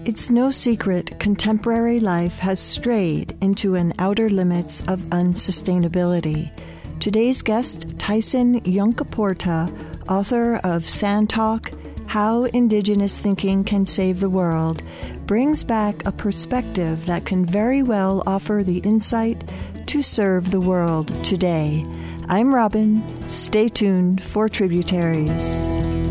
It's no secret contemporary life has strayed into an outer limits of unsustainability. Today's guest, Tyson Yunkaporta, author of Sand Talk, How Indigenous Thinking Can Save the World, brings back a perspective that can very well offer the insight to serve the world today. I'm Robin. Stay tuned for Tributaries.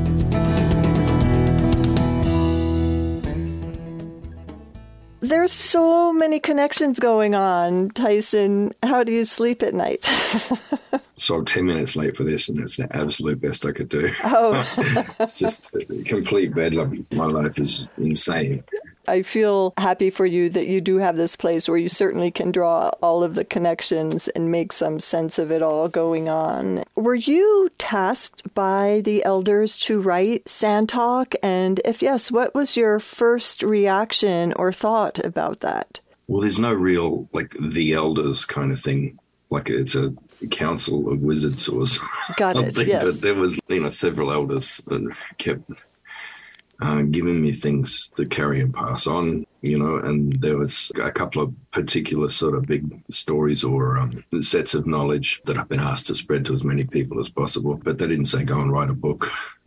There's so many connections going on, Tyson. How do you sleep at night? So I'm 10 minutes late for this, and it's the absolute best I could do. Oh. It's just complete bedlam. My life is insane. I feel happy for you that you do have this place where you certainly can draw all of the connections and make some sense of it all going on. Were you tasked by the elders to write Sand Talk? And if yes, what was your first reaction or thought about that? Well, there's no real, the elders kind of thing. Like it's a council of wizards or Got it, something. yes. But there was, several elders that kept giving me things to carry and pass on, and there was a couple of particular sort of big stories or sets of knowledge that I've been asked to spread to as many people as possible. But they didn't say go and write a book,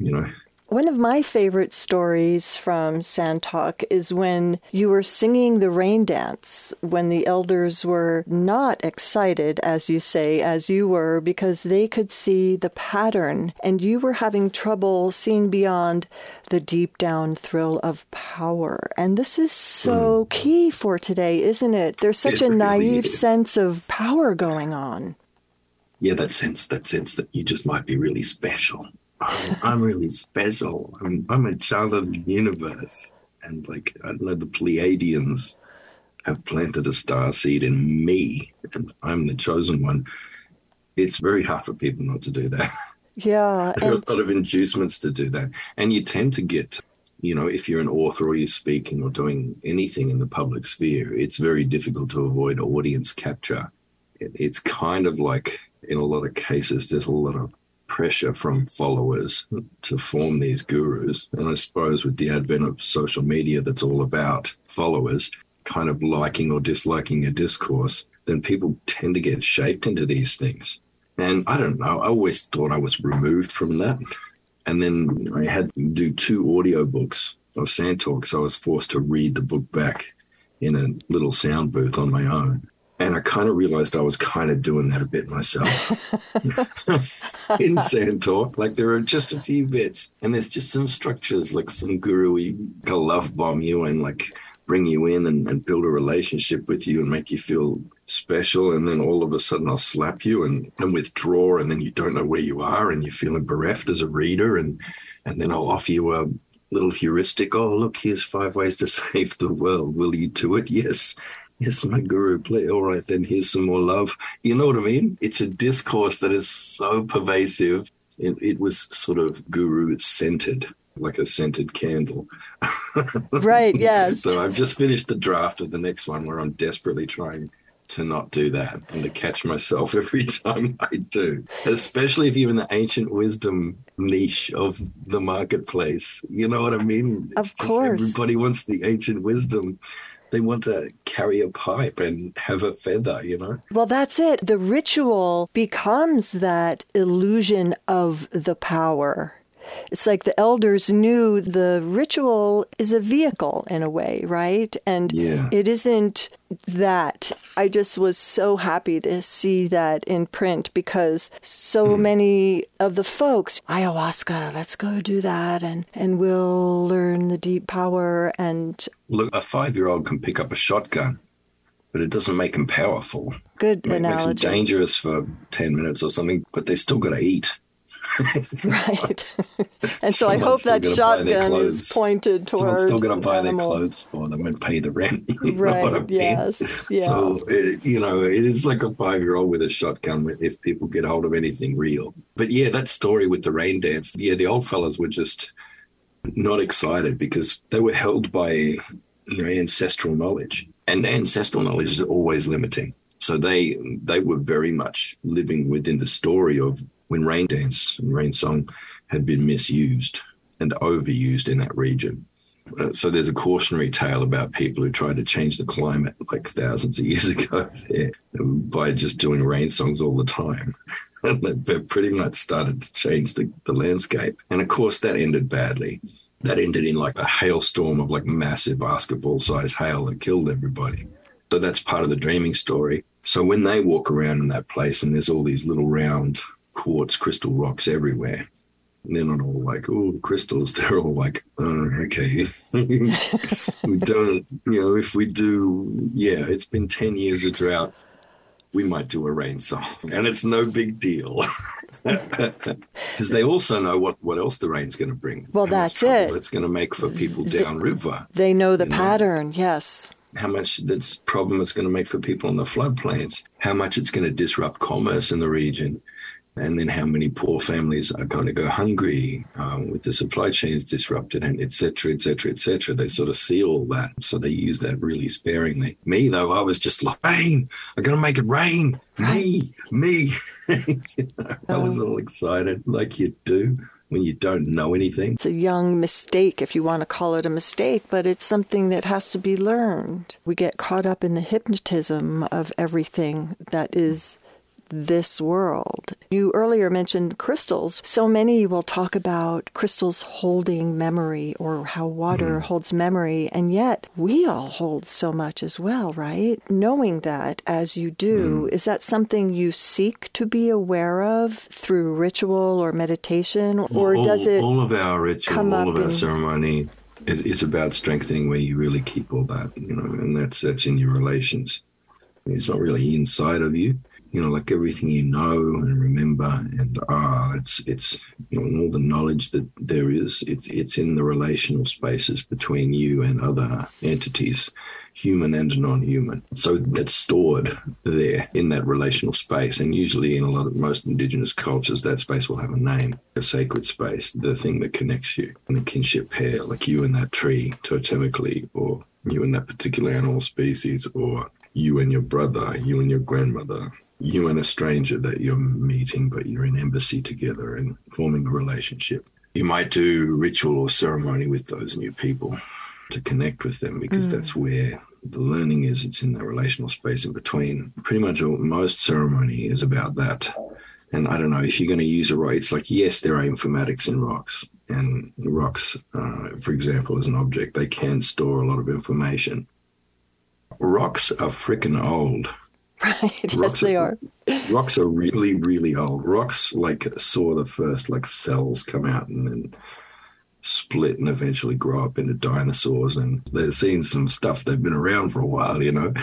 One of my favorite stories from Sand Talk is when you were singing the rain dance, when the elders were not excited, as you say, as you were, because they could see the pattern, and you were having trouble seeing beyond the deep down thrill of power. And this is so key for today, isn't it? There's such a naive sense of power going on. Yeah, that sense that you just might be really special. I'm really special. I'm a child of the universe. And I don't know, the Pleiadians have planted a star seed in me, and I'm the chosen one. It's very hard for people not to do that. Yeah. There are a lot of inducements to do that. And you tend to get, if you're an author or you're speaking or doing anything in the public sphere, it's very difficult to avoid audience capture. It's kind of like, in a lot of cases, there's a lot of pressure from followers to form these gurus. And I suppose with the advent of social media that's all about followers kind of liking or disliking a discourse, then people tend to get shaped into these things. And I don't know, I always thought I was removed from that. And then I had to do 2 audiobooks of Sand Talk, so I was forced to read the book back in a little sound booth on my own. And I kind of realized I was kind of doing that a bit myself in Sand Talk. There are just a few bits, and there's just some structures, like some guru will love bomb you and bring you in and build a relationship with you and make you feel special. And then all of a sudden I'll slap you and withdraw, and then you don't know where you are and you're feeling bereft as a reader. And then I'll offer you a little heuristic. Oh, look, here's 5 ways to save the world. Will you do it? Yes. Yes, my guru, play. All right, then here's some more love. You know what I mean? It's a discourse that is so pervasive. It was sort of guru-scented, like a scented candle. Right, yes. So I've just finished the draft of the next one where I'm desperately trying to not do that and to catch myself every time I do, especially if you're in the ancient wisdom niche of the marketplace. You know what I mean? Of course. Everybody wants the ancient wisdom. They want to carry a pipe and have a feather, Well, that's it. The ritual becomes that illusion of the power. It's like the elders knew the ritual is a vehicle in a way, right? And It isn't that. I just was so happy to see that in print because so many of the folks, ayahuasca, let's go do that and we'll learn the deep power. And look, a 5-year-old can pick up a shotgun, but it doesn't make them powerful. Good analogy. It makes them dangerous for 10 minutes or something, but they still got to eat. Right. And so I hope that shotgun is pointed towards Someone's still going to buy their clothes for them and pay the rent. You know what I mean? Yes. Yeah. So, it is like a 5-year-old with a shotgun if people get hold of anything real. But yeah, that story with the rain dance, the old fellas were just not excited because they were held by, ancestral knowledge. And ancestral knowledge is always limiting. So they were very much living within the story of when rain dance and rain song had been misused and overused in that region. So there's a cautionary tale about people who tried to change the climate like thousands of years ago by just doing rain songs all the time. And they pretty much started to change the landscape. And of course, that ended badly. That ended in like a hailstorm of like massive basketball-sized hail that killed everybody. So that's part of the dreaming story. So when they walk around in that place and there's all these little round quartz crystal rocks everywhere, they're not all like, oh, crystals. They're all like, oh, okay. We don't, if we do, it's been 10 years of drought. We might do a rain song. And it's no big deal. Because they also know what else the rain's going to bring. Well, that's it. It's going to make for people downriver. They know the pattern, yes. How much that's problem it's going to make for people on the floodplains. How much it's going to disrupt commerce in the region. And then how many poor families are going to go hungry with the supply chains disrupted, and et cetera, et cetera, et cetera. They sort of see all that. So they use that really sparingly. Me, though, I was just like, rain, I'm going to make it rain. Me. I was all excited like you do when you don't know anything. It's a young mistake, if you want to call it a mistake, but it's something that has to be learned. We get caught up in the hypnotism of everything that is this world. You earlier mentioned crystals. So many will talk about crystals holding memory or how water holds memory, and yet we all hold so much as well, right? Knowing that as you do, is that something you seek to be aware of through ritual or meditation, or does it all of our ritual, all of our ceremony is about strengthening where you really keep all that, and that's in your relations. It's not really inside of you. Like everything you know and remember, and it's and all the knowledge that there is, it's in the relational spaces between you and other entities, human and non-human. So that's stored there in that relational space. And usually in most indigenous cultures, that space will have a name, a sacred space, the thing that connects you and the kinship pair, like you and that tree totemically, or you and that particular animal species, or you and your brother, you and your grandmother, you and a stranger that you're meeting, but you're in embassy together and forming a relationship. You might do ritual or ceremony with those new people to connect with them, because that's where the learning is. It's in that relational space in between. Pretty much most ceremony is about that. And I don't know, if you're going to use a rock, it's like, yes, there are informatics in rocks. And rocks, for example, as an object, they can store a lot of information. Rocks are freaking old. Right, yes, they are. Rocks are really, really old. Rocks saw the first cells come out and then split and eventually grow up into dinosaurs. And they've seen some stuff. They've been around for a while,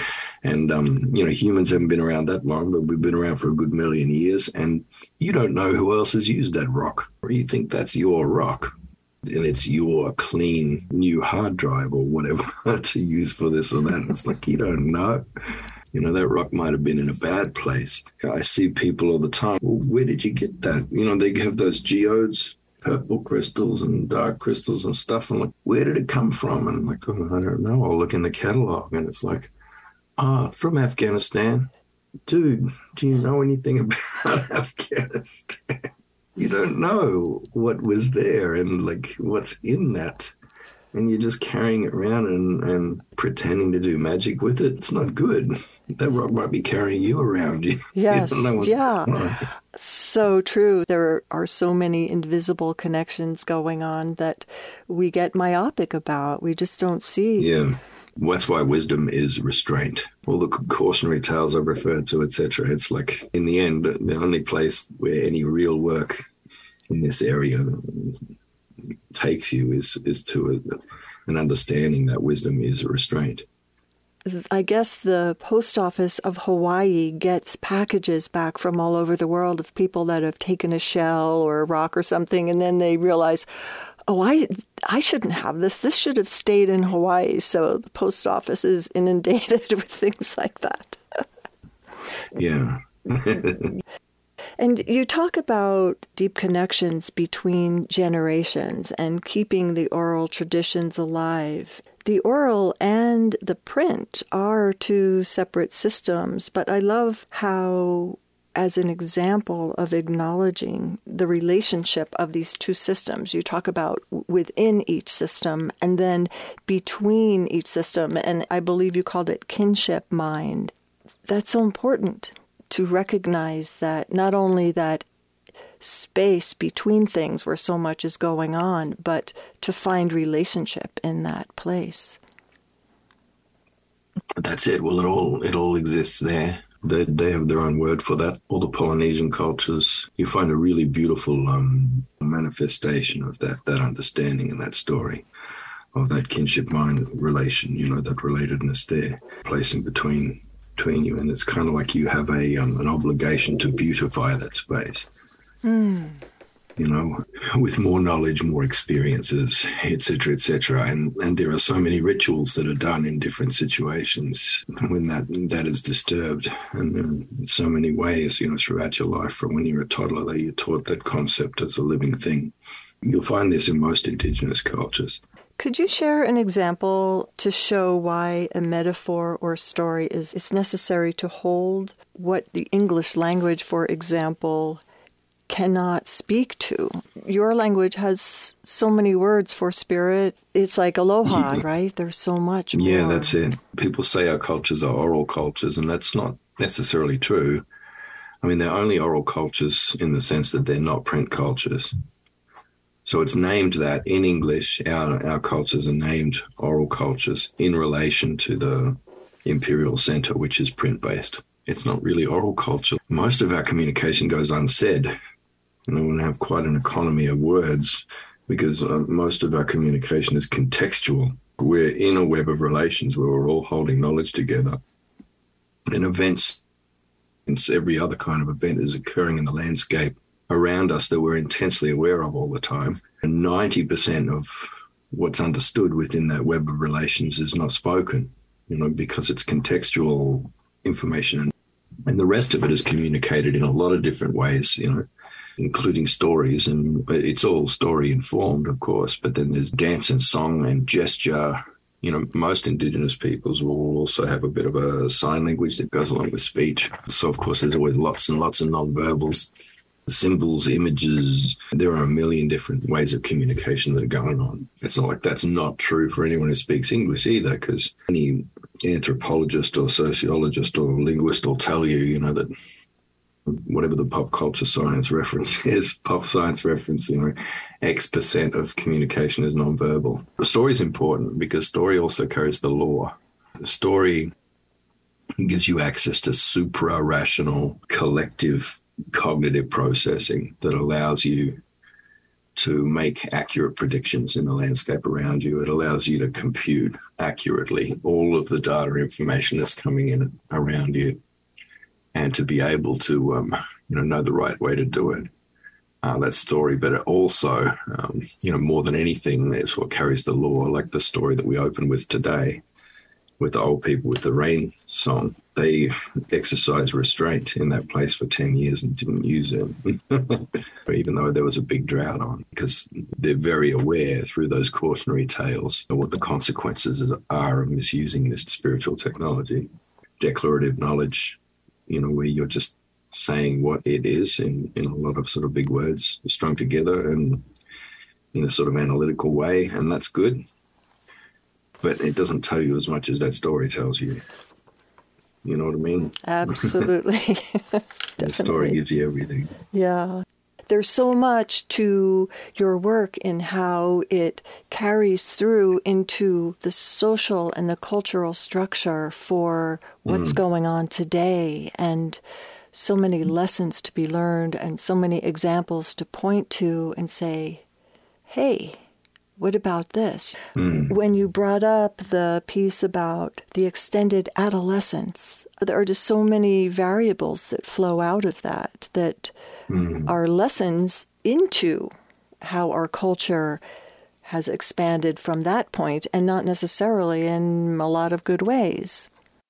And, humans haven't been around that long, but we've been around for a good million years. And you don't know who else has used that rock, or you think that's your rock. And it's your clean new hard drive or whatever to use for this or that. It's like, you don't know. That rock might have been in a bad place. I see people all the time. Well, where did you get that? They have those geodes, purple crystals and dark crystals and stuff. I'm like, where did it come from? And I'm like, oh, I don't know. I'll look in the catalog. And it's like, from Afghanistan. Dude, do you know anything about Afghanistan? You don't know what was there and what's in that. And you're just carrying it around and pretending to do magic with it. It's not good. That rock might be carrying you around. Yes, So true. There are so many invisible connections going on that we get myopic about. We just don't see. Yeah. That's why wisdom is restraint. All the cautionary tales I've referred to, etc. It's like, in the end, the only place where any real work in this area takes you is to an understanding that wisdom is a restraint. I guess the post office of Hawaii gets packages back from all over the world of people that have taken a shell or a rock or something, and then they realize, oh, I shouldn't have this. This should have stayed in Hawaii. So the post office is inundated with things like that. Yeah. And you talk about deep connections between generations and keeping the oral traditions alive. The oral and the print are two separate systems, but I love how as an example of acknowledging the relationship of these two systems. You talk about within each system and then between each system, and I believe you called it kinship mind. That's so important to recognize that not only that space between things where so much is going on, but to find relationship in that place. That's it. Well, it all exists there. They have their own word for that. All the Polynesian cultures, you find a really beautiful manifestation of that understanding and that story of that kinship mind relation, that relatedness there, placing between you. And it's kind of like you have an obligation to beautify that space. With more knowledge, more experiences, et cetera, and there are so many rituals that are done in different situations when that is disturbed, and in so many ways, throughout your life, from when you're a toddler, that you're taught that concept as a living thing. You'll find this in most Indigenous cultures. Could you share an example to show why a metaphor or story is necessary to hold what the English language, for example, cannot speak to? Your language has so many words for spirit. It's like aloha, right? There's so much more. Yeah, that's it. People say our cultures are oral cultures, and that's not necessarily true. I mean, they're only oral cultures in the sense that they're not print cultures. So it's named that in English. Our cultures are named oral cultures in relation to the imperial center, which is print-based. It's not really oral culture. Most of our communication goes unsaid. We have quite an economy of words because most of our communication is contextual. We're in a web of relations where we're all holding knowledge together. And events, every other kind of event is occurring in the landscape around us that we're intensely aware of all the time. And 90% of what's understood within that web of relations is not spoken, because it's contextual information. And the rest of it is communicated in a lot of different ways, including stories. And it's all story informed, of course, but then there's dance and song and gesture. Most Indigenous peoples will also have a bit of a sign language that goes along with speech. So, of course, there's always lots and lots of nonverbals, symbols, images. There are a million different ways of communication that are going on. It's not like that's not true for anyone who speaks English either, because any anthropologist or sociologist or linguist will tell you, that whatever the pop culture science reference is, X% of communication is nonverbal. The story is important because story also carries the law. The story gives you access to supra-rational collective cognitive processing that allows you to make accurate predictions in the landscape around you. It allows you to compute accurately all of the data information that's coming in around you, and to be able to, know the right way to do it. That story, but it also, more than anything, it's what carries the law, like the story that we opened with today, with the old people with the rain song. They exercised restraint in that place for 10 years and didn't use it, even though there was a big drought on, because they're very aware through those cautionary tales of what the consequences are of misusing this spiritual technology. Declarative knowledge, where you're just saying what it is in a lot of sort of big words strung together and in a sort of analytical way, and that's good. But it doesn't tell you as much as that story tells you. You know what I mean? Absolutely. The story gives you everything. Yeah. There's so much to your work in how it carries through into the social and the cultural structure for what's going on today, and so many lessons to be learned and so many examples to point to and say, hey, what about this? When you brought up the piece about the extended adolescence, there are just so many variables that flow out of that are lessons into how our culture has expanded from that point, and not necessarily in a lot of good ways.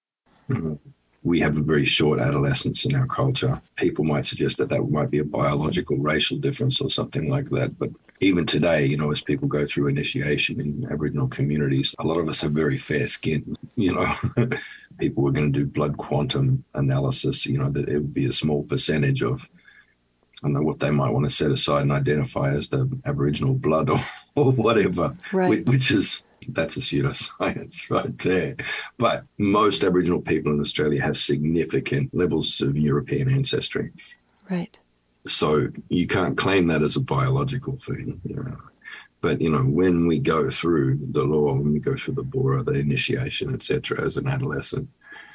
We have a very short adolescence in our culture. People might suggest that might be a biological racial difference or something like that. But even today, as people go through initiation in Aboriginal communities, a lot of us have very fair skin. people were going to do blood quantum analysis, that it would be a small percentage of, I don't know what they might want to set aside and identify as the Aboriginal blood or whatever, right. That's a pseudoscience right there. But most Aboriginal people in Australia have significant levels of European ancestry. Right. So you can't claim that as a biological thing, But, when we go through the law, when we go through the Bora, the initiation, etc., as an adolescent,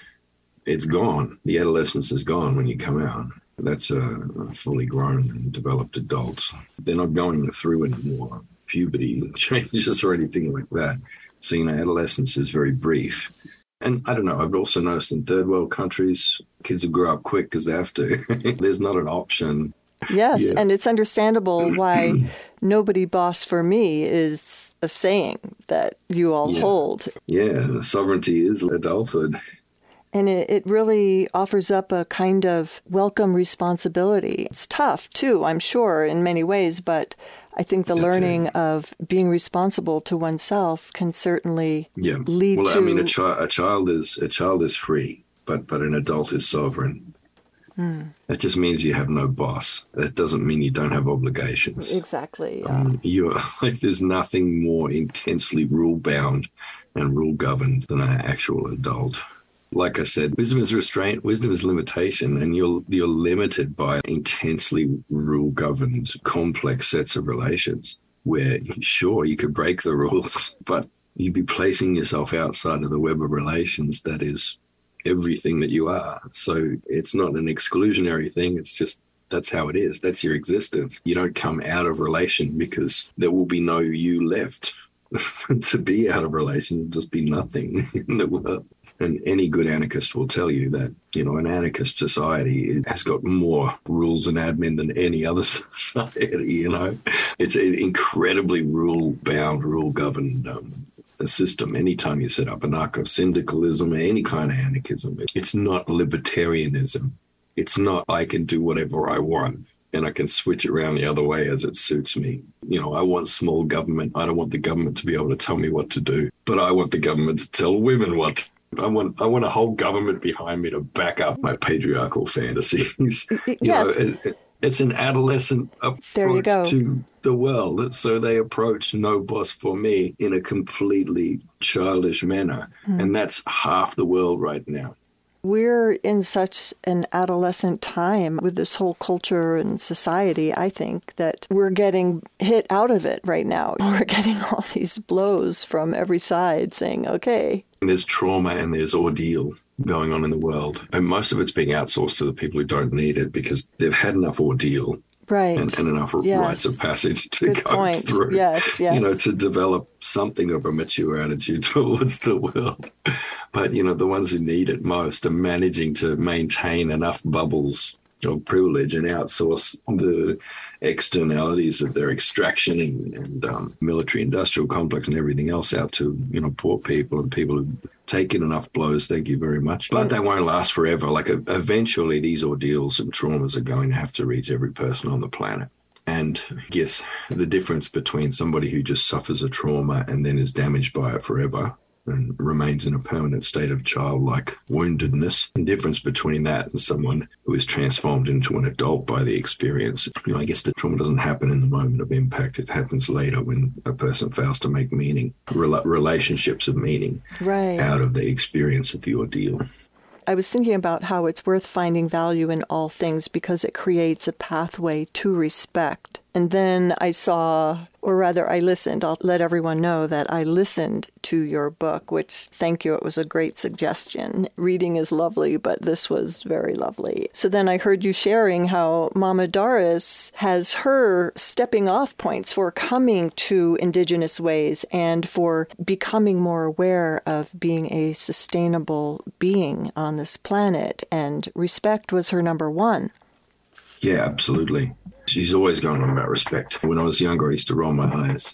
it's gone. The adolescence is gone when you come out. That's a fully grown and developed adults. They're not going through any more puberty changes or anything like that. So, adolescence is very brief. And I don't know, I've also noticed in third world countries, kids will grow up quick because they have to. There's not an option. Yes, Yeah. and it's understandable why nobody boss for me is a saying that you all hold. Yeah, sovereignty is adulthood. And it really offers up a kind of welcome responsibility. It's tough, too, I'm sure, in many ways, but I think the learning of being responsible to oneself can certainly lead to... Well, I mean, a child is free, but an adult is sovereign. That just means you have no boss. That doesn't mean you don't have obligations. Exactly. There's nothing more intensely rule-bound and rule-governed than an actual adult. Like I said, wisdom is restraint, wisdom is limitation, and you're limited by intensely rule-governed, complex sets of relations where, sure, you could break the rules, but you'd be placing yourself outside of the web of relations that is everything that you are. So it's not an exclusionary thing. It's just, that's how it is. That's your existence. You don't come out of relation because there will be no you left. To be out of relation will just be nothing in the world. And any good anarchist will tell you that, an anarchist society has got more rules and admin than any other society, It's an incredibly rule-bound, rule-governed system. Anytime you set up anarcho-syndicalism or any kind of anarchism, it's not libertarianism. It's not, I can do whatever I want and I can switch it around the other way as it suits me. I want small government. I don't want the government to be able to tell me what to do, but I want the government to tell women what to do. I want a whole government behind me to back up my patriarchal fantasies. Yes. It's an adolescent approach to the world. So they approach no boss for me in a completely childish manner. And that's half the world right now. We're in such an adolescent time with this whole culture and society, I think, that we're getting hit out of it right now. We're getting all these blows from every side saying, okay. There's trauma and there's ordeal going on in the world. And most of it's being outsourced to the people who don't need it because they've had enough ordeal. Right. And enough rites of passage to go through, to develop something of a mature attitude towards the world. But, the ones who need it most are managing to maintain enough bubbles of privilege and outsource the externalities of their extraction and military industrial complex and everything else out to, poor people and people who take in enough blows, thank you very much. But they won't last forever. Like eventually these ordeals and traumas are going to have to reach every person on the planet. And yes, the difference between somebody who just suffers a trauma and then is damaged by it forever and remains in a permanent state of childlike woundedness. The difference between that and someone who is transformed into an adult by the experience. I guess the trauma doesn't happen in the moment of impact. It happens later when a person fails to make meaning, relationships of meaning out of the experience of the ordeal. I was thinking about how it's worth finding value in all things because it creates a pathway to respect. And then I saw, or rather I listened, I'll let everyone know that I listened to your book, which, thank you, it was a great suggestion. Reading is lovely, but this was very lovely. So then I heard you sharing how Mama Doris has her stepping off points for coming to Indigenous ways and for becoming more aware of being a sustainable being on this planet. And respect was her number one. Yeah, absolutely. She's always going on about respect. When I was younger, I used to roll my eyes.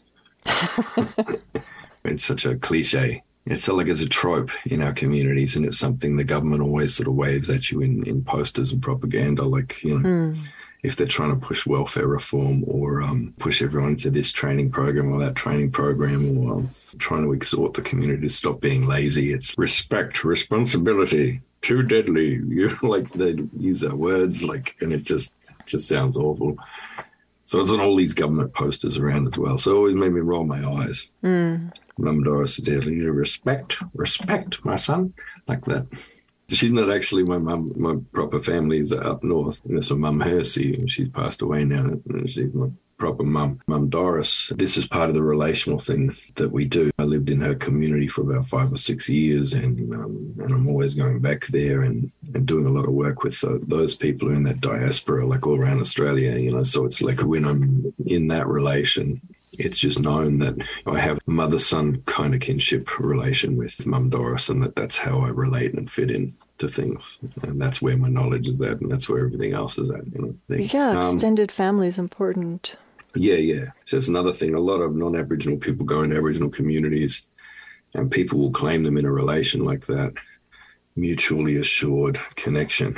It's such a cliche. It's like it's a trope in our communities, and it's something the government always sort of waves at you in posters and propaganda. Like, if they're trying to push welfare reform or push everyone to this training program or that training program, or trying to exhort the community to stop being lazy. It's respect, responsibility, too deadly. Like they use their words, like, and it just sounds awful. So it's on all these government posters around as well. So it always made me roll my eyes. Mum Doris is deadly. Respect, my son, like that. She's not actually my mum. My proper family is up north. There's a Mum Hersey. She's passed away now. She's my proper mum. Mum Doris. This is part of the relational thing that we do. I lived in her community for about 5 or 6 years, and I'm always going back there and doing a lot of work with those people who are in that diaspora, like all around Australia. So it's like when I'm in that relation, it's just known that I have a mother-son kind of kinship relation with Mum Doris, and that's how I relate and fit in to things. And that's where my knowledge is at, and that's where everything else is at. Yeah, extended family is important. Yeah. So that's another thing. A lot of non-Aboriginal people go into Aboriginal communities, and people will claim them in a relation like that. Mutually assured connection.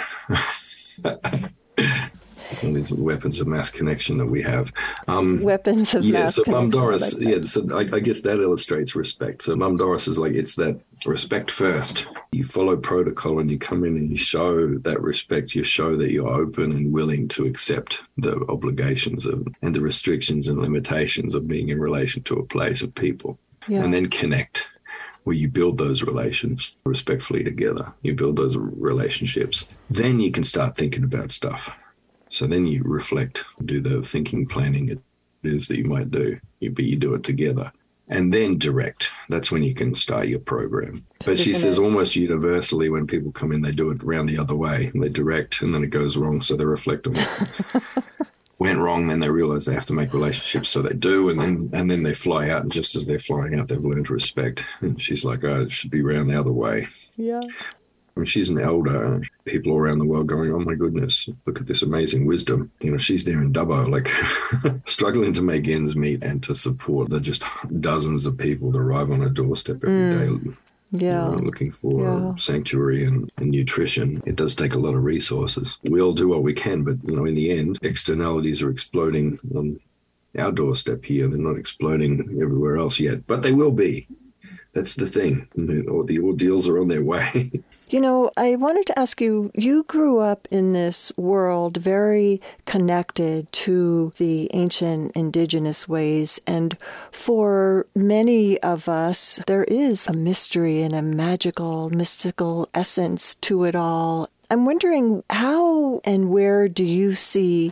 All these weapons of mass connection that we have. Weapons of mass connection. So Mum Doris, so I guess that illustrates respect. So Mum Doris is like, it's that respect first. You follow protocol and you come in and you show that respect. You show that you're open and willing to accept the obligations and the restrictions and limitations of being in relation to a place of people. Yeah. And then connect, where you build those relations respectfully together. You build those relationships. Then you can start thinking about stuff. So then you reflect, do the thinking, planning it is that you might do, but you do it together. And then direct. That's when you can start your program. But she says almost universally when people come in, they do it around the other way. They direct and then it goes wrong, so they reflect on it. Went wrong, then they realize they have to make relationships, so they do, and then they fly out, and just as they're flying out, they've learned to respect. And she's like, it should be around the other way. Yeah. I mean, she's an elder. People all around the world going, oh my goodness, look at this amazing wisdom. She's there in Dubbo, like struggling to make ends meet and to support the just dozens of people that arrive on her doorstep every day. Looking for sanctuary and nutrition. It does take a lot of resources. We all do what we can, but in the end, externalities are exploding on our doorstep here. They're not exploding everywhere else yet, but they will be. That's the thing. The ordeals are on their way. I wanted to ask you, you grew up in this world very connected to the ancient indigenous ways. And for many of us, there is a mystery and a mystical essence to it all. I'm wondering how and where do you see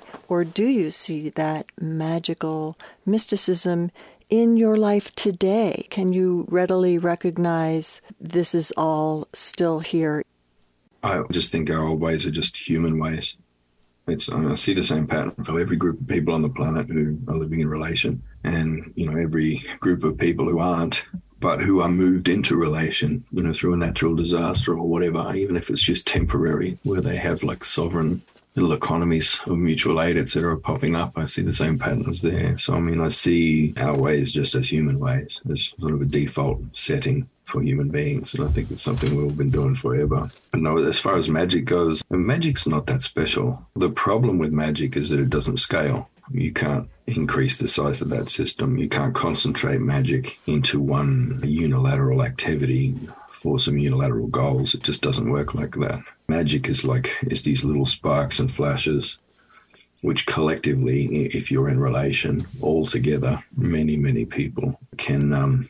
that magical mysticism in your life today? Can you readily recognize this is all still here? I just think our old ways are just human ways. I see the same pattern for every group of people on the planet who are living in relation, and every group of people who aren't, but who are moved into relation, through a natural disaster or whatever, even if it's just temporary, where they have like sovereign little economies of mutual aid, etc., popping up. I see the same patterns there. So, I see our ways just as human ways, as sort of a default setting for human beings. And I think it's something we've been doing forever. And no, as far as magic goes, magic's not that special. The problem with magic is that it doesn't scale. You can't increase the size of that system. You can't concentrate magic into one unilateral activity for some unilateral goals. It just doesn't work like that. Magic is these little sparks and flashes, which collectively, if you're in relation, all together, many, many people can,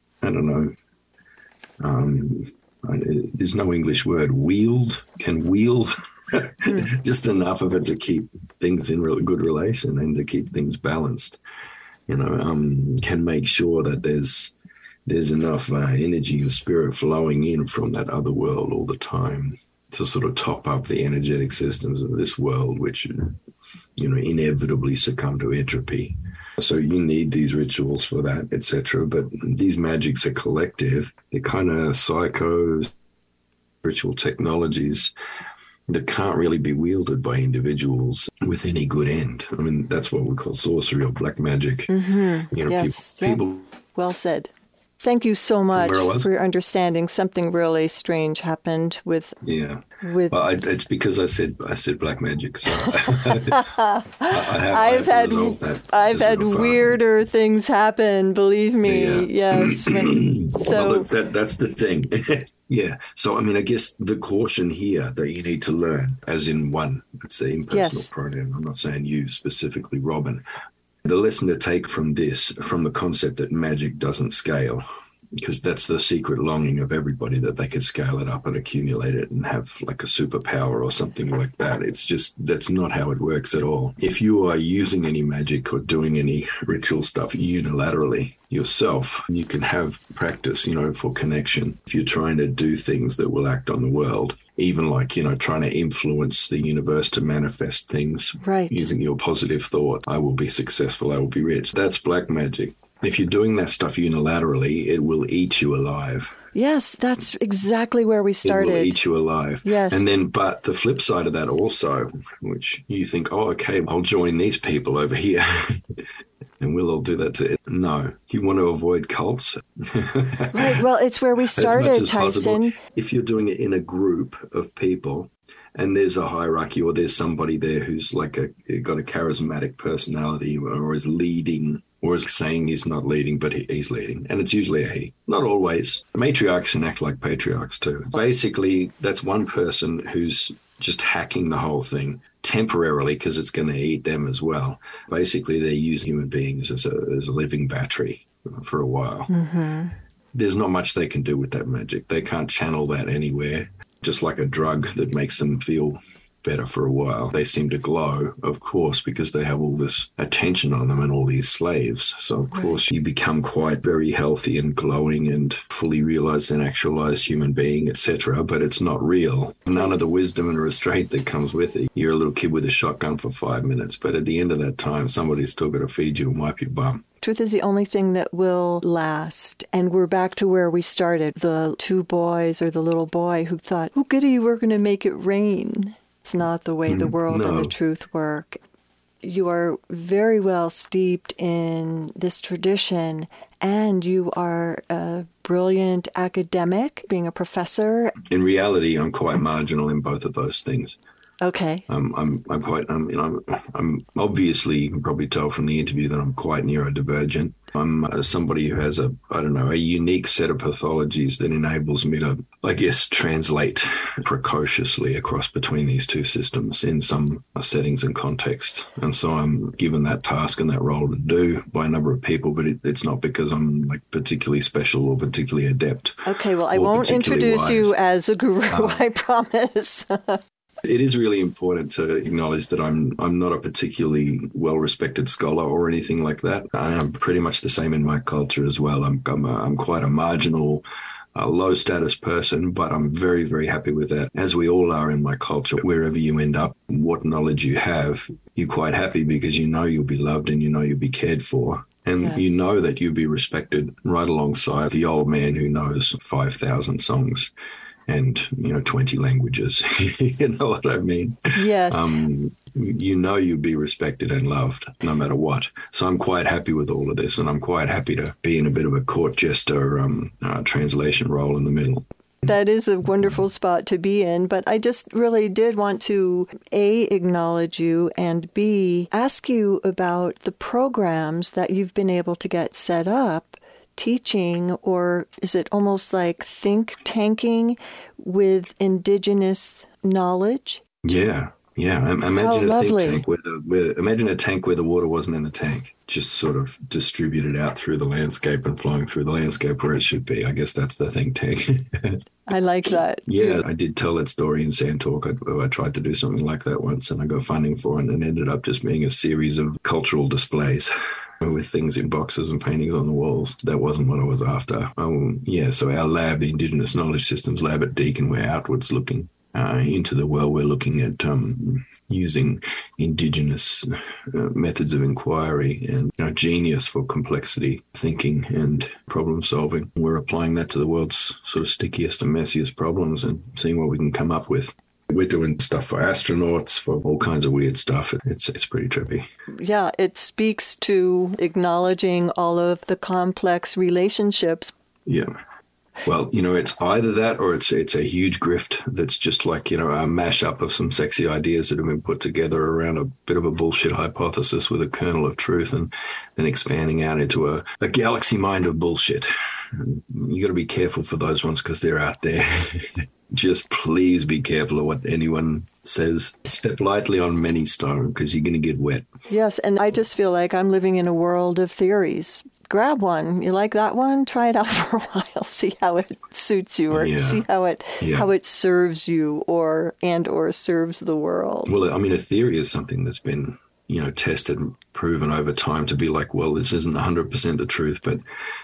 there's no English word, can wield just enough of it to keep things in good relation and to keep things balanced, can make sure that there's enough energy and spirit flowing in from that other world all the time to sort of top up the energetic systems of this world, which, inevitably succumb to entropy. So you need these rituals for that, etc. But these magics are collective. They're kind of ritual technologies that can't really be wielded by individuals with any good end. That's what we call sorcery or black magic. Mm-hmm. People. Well said. Thank you so much for your understanding. Something really strange happened with. Yeah. Well, it's because I said black magic. So I've had weirder things happen. Believe me. Yeah. Yes. So that's the thing. Yeah. So, I mean, I guess the caution here that you need to learn, as in one, it's the impersonal pronoun. I'm not saying you specifically, Robin. The lesson to take from this, from the concept that magic doesn't scale, because that's the secret longing of everybody, that they could scale it up and accumulate it and have like a superpower or something like that. It's just, that's not how it works at all. If you are using any magic or doing any ritual stuff unilaterally yourself, you can have practice, for connection. If you're trying to do things that will act on the world, even like, trying to influence the universe to manifest things, using your positive thought, I will be successful, I will be rich. That's black magic. If you're doing that stuff unilaterally, it will eat you alive. Yes, that's exactly where we started. It will eat you alive. Yes. And then, but the flip side of that also, which you think, oh, okay, I'll join these people over here. And we'll all do that too. No, you want to avoid cults. Right. Well, it's where we started, as Tyson. Possible. If you're doing it in a group of people and there's a hierarchy or there's somebody there who's like got a charismatic personality or is leading or is saying he's not leading, but he's leading. And it's usually a he. Not always. Matriarchs can act like patriarchs too. Basically, that's one person who's just hacking the whole thing temporarily because it's going to eat them as well. Basically, they use human beings as a living battery for a while. Mm-hmm. There's not much they can do with that magic. They can't channel that anywhere. Just like a drug that makes them feel better for a while. They seem to glow, of course, because they have all this attention on them and all these slaves. So, of course, you become quite very healthy and glowing and fully realized and actualized human being, etc. But it's not real. None of the wisdom and restraint that comes with it. You're a little kid with a shotgun for 5 minutes, but at the end of that time, somebody's still got to feed you and wipe your bum. Truth is the only thing that will last. And we're back to where we started. The two boys or the little boy who thought, oh, goody, we're going to make it rain. It's not the way the world and the truth work. You are very well steeped in this tradition, and you are a brilliant academic, being a professor. In reality, I'm quite marginal in both of those things. Okay. I'm obviously, you can probably tell from the interview that I'm quite neurodivergent. I'm somebody who has a unique set of pathologies that enables me to, I guess, translate precociously across between these two systems in some settings and contexts. And so I'm given that task and that role to do by a number of people, but it's not because I'm like particularly special or particularly adept. Okay, well, I won't introduce you as a guru, I promise. It is really important to acknowledge that I'm not a particularly well-respected scholar or anything like that. I'm pretty much the same in my culture as well. I'm quite a marginal, low-status person, but I'm very, very happy with that, as we all are in my culture. Wherever you end up, what knowledge you have, you're quite happy because you know you'll be loved and you know you'll be cared for. And you know that you'll be respected right alongside the old man who knows 5,000 songs. And, 20 languages. You know what I mean? Yes. You'll be respected and loved no matter what. So I'm quite happy with all of this, and I'm quite happy to be in a bit of a court jester translation role in the middle. That is a wonderful spot to be in, but I just really did want to, A, acknowledge you, and B, ask you about the programs that you've been able to get set up, teaching, or is it almost like think tanking with indigenous knowledge? Yeah. Imagine a think tank imagine a tank where the water wasn't in the tank, just sort of distributed out through the landscape and flowing through the landscape where it should be. I guess that's the think tank. I like that. Yeah, I did tell that story in Sandtalk. I tried to do something like that once, and I got funding for it, and it ended up just being a series of cultural displays with things in boxes and paintings on the walls. That wasn't what I was after. So our lab, the Indigenous Knowledge Systems Lab at Deakin, we're outwards looking into the world. We're looking at using Indigenous methods of inquiry and genius for complexity thinking and problem solving. We're applying that to the world's sort of stickiest and messiest problems and seeing what we can come up with. We're doing stuff for astronauts, for all kinds of weird stuff. It's pretty trippy. Yeah, it speaks to acknowledging all of the complex relationships Yeah. Well, it's either that or it's a huge grift that's just like, a mashup of some sexy ideas that have been put together around a bit of a bullshit hypothesis with a kernel of truth and then expanding out into a galaxy mind of bullshit. And you got to be careful for those ones because they're out there. Just please be careful of what anyone says. Step lightly on many stone because you're going to get wet. Yes, and I just feel like I'm living in a world of theories. Grab one. You like that one? Try it out for a while. See how it suits you, or see how it serves you, or serves the world. Well, I mean, a theory is something that's been, tested and proven over time to be like, well, this isn't 100% the truth, but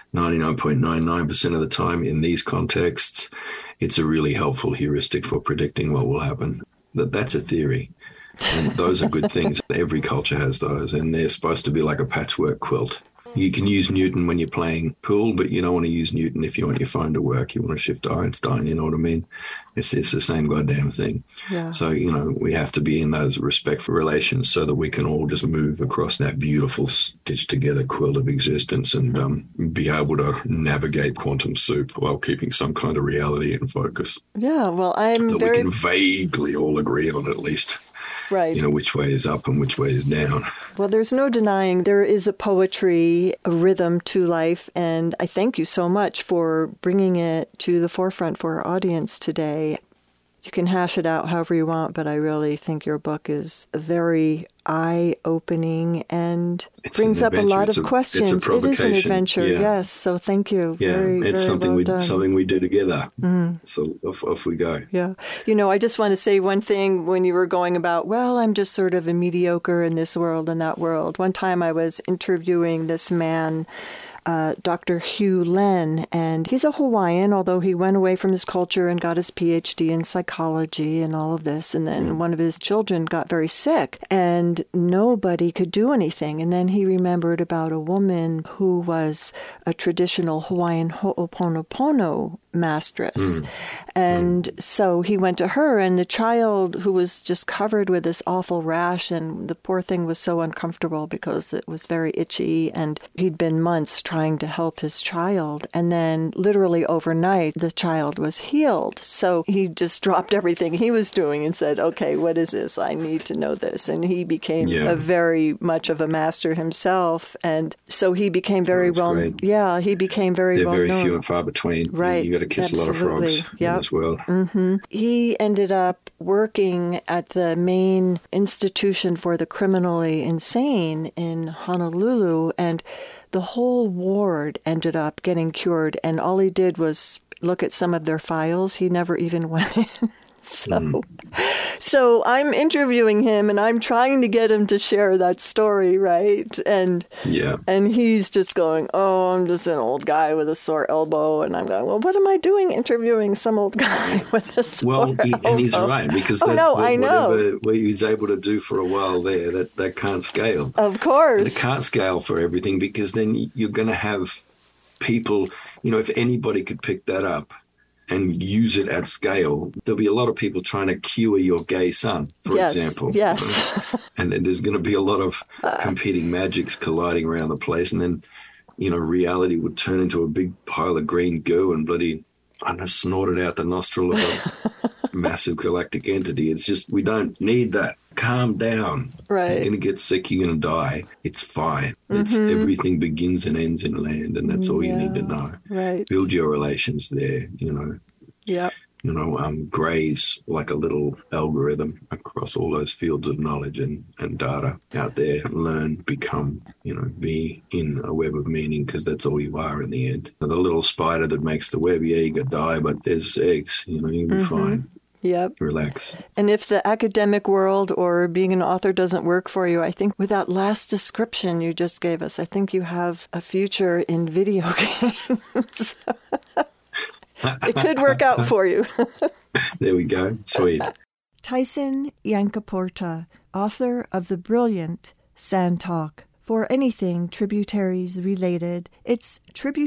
99.99% of the time in these contexts, it's a really helpful heuristic for predicting what will happen. That's a theory. And those are good things. Every culture has those, and they're supposed to be like a patchwork quilt. You can use Newton when you're playing pool, but you don't want to use Newton if you want your phone to work. You want to shift to Einstein, you know what I mean? It's the same goddamn thing. Yeah. So, we have to be in those respectful relations so that we can all just move across that beautiful stitched together quilt of existence and be able to navigate quantum soup while keeping some kind of reality in focus. Yeah, well, we can vaguely all agree on at least. Right. Which way is up and which way is down. Well, there's no denying there is a poetry, a rhythm to life, and I thank you so much for bringing it to the forefront for our audience today. You can hash it out however you want, but I really think your book is very eye-opening and brings up a lot of questions. It is an adventure, yes. So thank you. Yeah, it's something we do together. Mm-hmm. So off we go. Yeah. I just want to say one thing when you were going about, well, I'm just sort of a mediocre in this world and that world. One time I was interviewing this man, Dr. Hugh Len, and he's a Hawaiian, although he went away from his culture and got his PhD in psychology and all of this. And then one of his children got very sick and nobody could do anything. And then he remembered about a woman who was a traditional Hawaiian Ho'oponopono mastress. And so he went to her, and the child, who was just covered with this awful rash, and the poor thing was so uncomfortable because it was very itchy, and he'd been months trying to help his child. And then literally overnight, the child was healed. So he just dropped everything he was doing and said, okay, what is this? I need to know this. And he became a very much of a master himself. And so he became very well known. Yeah, he became very well known. They're very few and far between. Right. You got to kiss a lot of frogs in this world. Mm-hmm. He ended up working at the main institution for the criminally insane in Honolulu, and the whole ward ended up getting cured, and all he did was look at some of their files. He never even went in. So I'm interviewing him, and I'm trying to get him to share that story, right? And he's just going, oh, I'm just an old guy with a sore elbow. And I'm going, well, what am I doing interviewing some old guy with a sore elbow? And he's right, because I know. Whatever he's able to do for a while there, that can't scale. Of course. And it can't scale for everything, because then you're going to have people, if anybody could pick that up and use it at scale, there'll be a lot of people trying to cure your gay son, for example. Yes. And then there's going to be a lot of competing magics colliding around the place. And then, reality would turn into a big pile of green goo and bloody, snort it out the nostril of a massive galactic entity. It's just, we don't need that. Calm down. Right. You're going to get sick. You're going to die. It's fine. It's everything begins and ends in land, and that's all you need to know. Right. Build your relations there. Yep. Graze like a little algorithm across all those fields of knowledge and data out there. Learn, become, be in a web of meaning, because that's all you are in the end. The little spider that makes the web, you could die, but there's eggs. You'll be fine. Yep. Relax. And if the academic world or being an author doesn't work for you, I think with that last description you just gave us, I think you have a future in video games. It could work out for you. There we go. Sweet. Tyson Yunkaporta, author of the brilliant Sand Talk. For anything Tributaries related, it's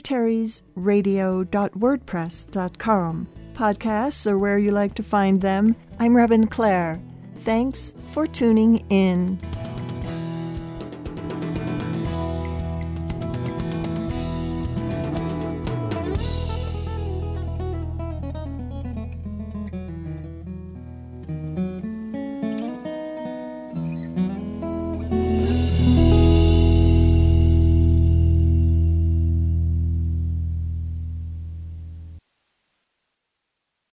tributariesradio.wordpress.com. Podcasts are where you like to find them. I'm Robin Clare. Thanks for tuning in.